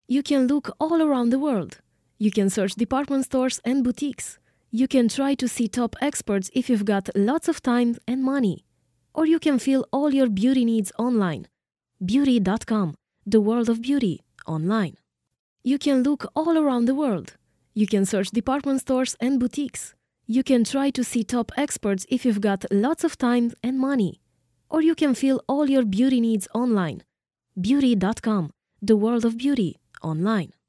You can look all around the world. You can search department stores and boutiques. You can try to see top experts if you've got lots of time and money. Or you can fill all your beauty needs online. Beauty.com, the world of beauty, online. You can look all around the world. You can search department stores and boutiques. You can try to see top experts if you've got lots of time and money. Or you can fill all your beauty needs online. Beauty.com, the world of beauty, online.